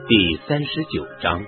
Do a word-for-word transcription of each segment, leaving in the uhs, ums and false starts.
第三十九章，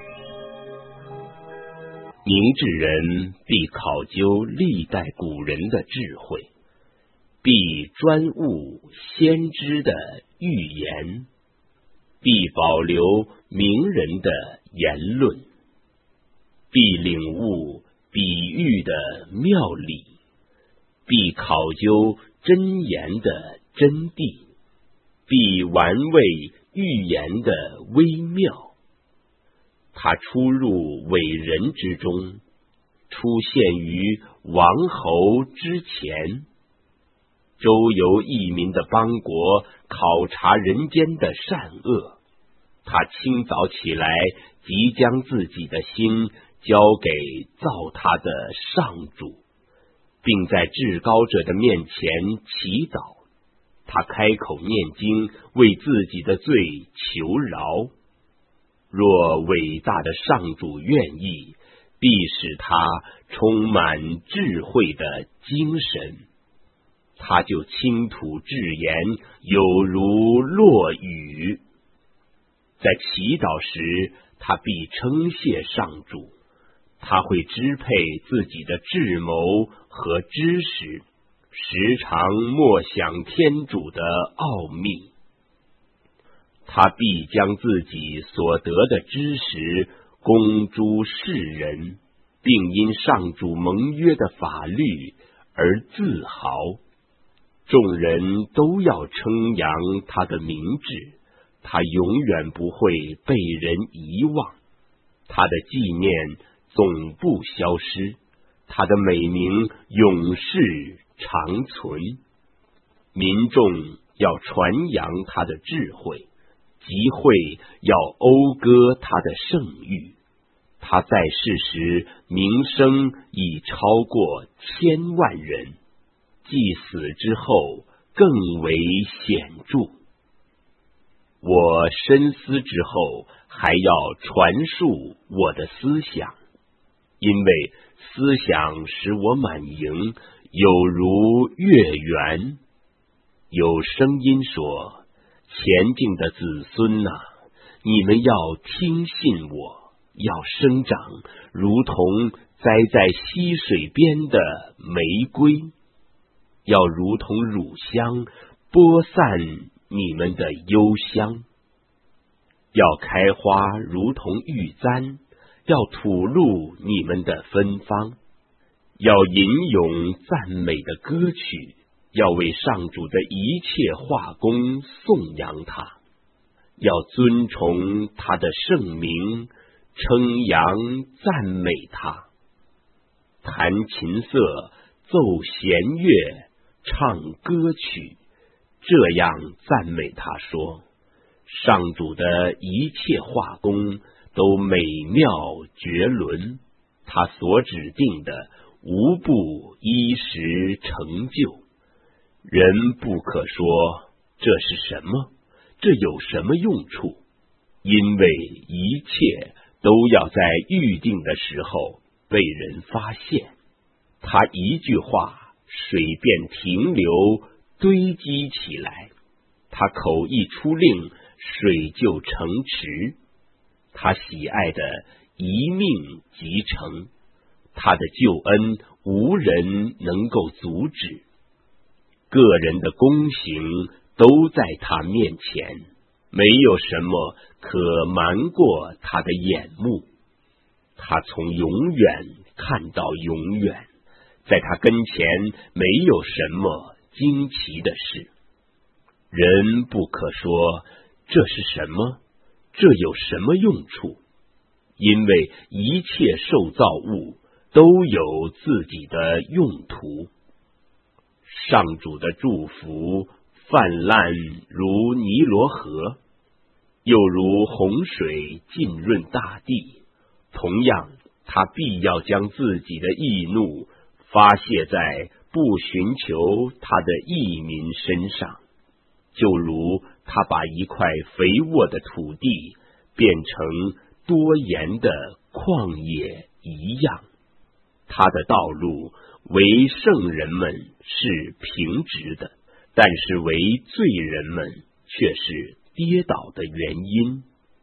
明智人必考究历代古人的智慧，必专悟先知的预言，必保留名人的言论，必领悟比喻的妙理，必考究真言的真谛，必玩味预言的微妙。他出入伟人之中，出现于王侯之前，周游异民的邦国，考察人间的善恶。他清早起来，即将自己的心交给造他的上主，并在至高者的面前祈祷。他开口念经，为自己的罪求饶。若伟大的上主愿意，必使他充满智慧的精神，他就倾吐智言，有如落雨。在祈祷时，他必称谢上主，他会支配自己的智谋和知识，时常默想天主的奥秘。他必将自己所得的知识公诸世人，并因上主盟约的法律而自豪。众人都要称扬他的明智，他永远不会被人遗忘，他的纪念总不消失，他的美名永世长存。民众要传扬他的智慧，集会要讴歌他的圣誉。他在世时名声已超过千万人，既死之后更为显著。我深思之后，还要传述我的思想，因为思想使我满盈，有如月圆。有声音说：前进的子孙哪、啊，你们要听信我，要生长，如同栽在溪水边的玫瑰，要如同乳香，播散你们的幽香，要开花如同玉簪，要吐露你们的芬芳，要吟咏赞美的歌曲，要为上主的一切画工颂扬他，要尊崇他的圣名，称扬赞美他，弹琴瑟，奏弦乐，唱歌曲，这样赞美他说：上主的一切画工都美妙绝伦，他所指定的无不依时成就。人不可说这是什么，这有什么用处，因为一切都要在预定的时候被人发现。他一句话，水便停留堆积起来，他口一出令，水就成池。他喜爱的一命即成，他的救恩无人能够阻止。个人的功行都在他面前，没有什么可瞒过他的眼目。他从永远看到永远，在他跟前没有什么惊奇的事。人不可说这是什么，这有什么用处，因为一切受造物都有自己的用途。上主的祝福泛滥如尼罗河，又如洪水浸润大地，同样他必要将自己的义怒发泄在不寻求他的义民身上，就如他把一块肥沃的土地变成多盐的旷野一样。他的道路为圣人们是平直的，但是为罪人们却是跌倒的原因。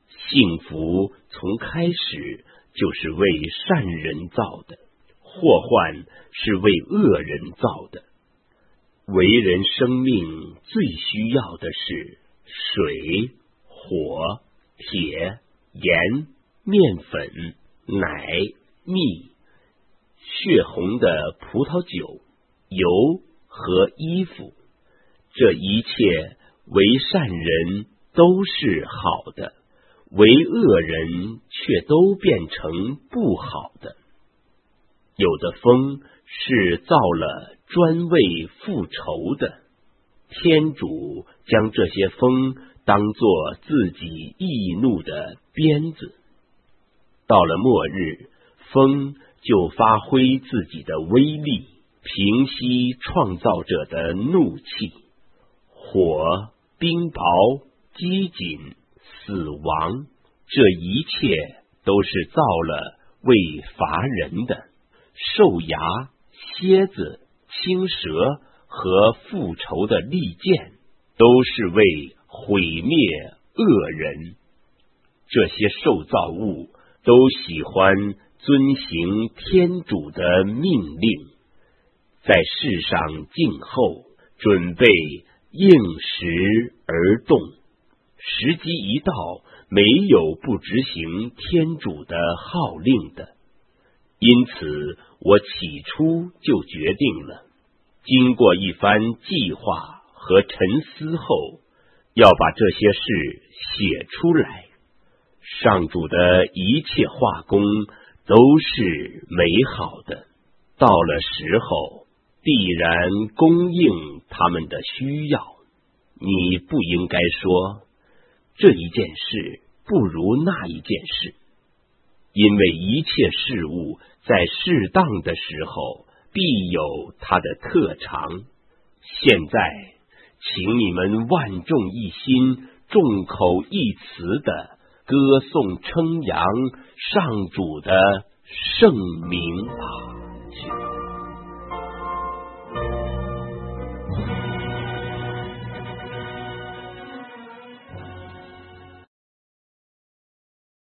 幸福从开始就是为善人造的，祸患是为恶人造的。为人生命最需要的是水、火、铁、盐、面粉、奶、蜜、血红的葡萄酒、油和衣服。这一切为善人都是好的，为恶人却都变成不好的。有的风是造了专为复仇的，天主将这些风当作自己易怒的鞭子。到了末日，风就发挥自己的威力，平息创造者的怒气。火、冰雹、饥馑、死亡，这一切都是造了为罚人的。兽牙、蝎子、青蛇和复仇的利剑，都是为毁灭恶人。这些受造物都喜欢遵行天主的命令，在世上静候，准备应时而动。时机一到，没有不执行天主的号令的。因此我起初就决定了，经过一番计划和沉思后，要把这些事写出来。上主的一切画工都是美好的，到了时候必然供应他们的需要。你不应该说这一件事不如那一件事，因为一切事物在适当的时候必有它的特长。现在请你们万众一心，众口一词的歌颂称扬上主的圣名吧。